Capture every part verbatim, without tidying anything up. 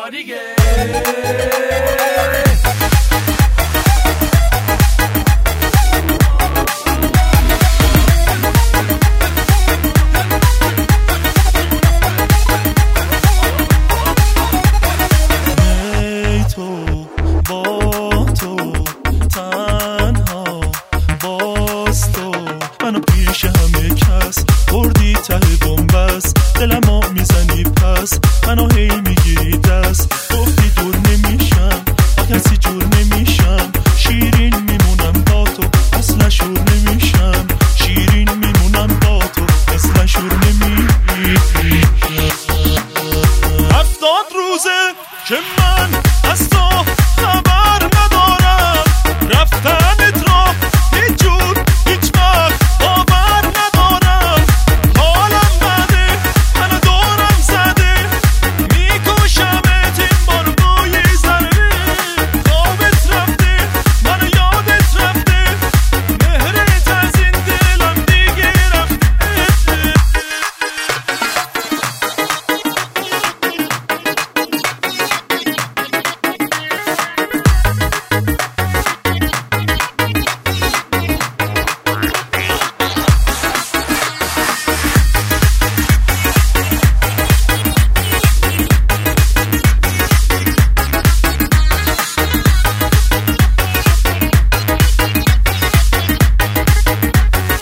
بیا دیگه. منو پیش همه کس بردی ته بنبست، دلمو میزنی پس منو هی میگیری دست. گفتی دور نمیشم با کسی جور نمیشم، شیرین میمونم با تو اصلا شور نمیشم، شیرین میمونم با تو اصلا شور نمیشم. هفتاد روزه که من از تو خبر ندارم، رفتنت رو هیچ جور هیچ وقت باور ندارم. حالم بده منو دورم زده، میکشمت این بار با یه ضربه. خوابت رفته منو یادت رفته، مهرت از این دلم دیگه رفته.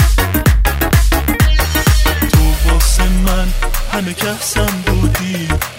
همه کسم بودی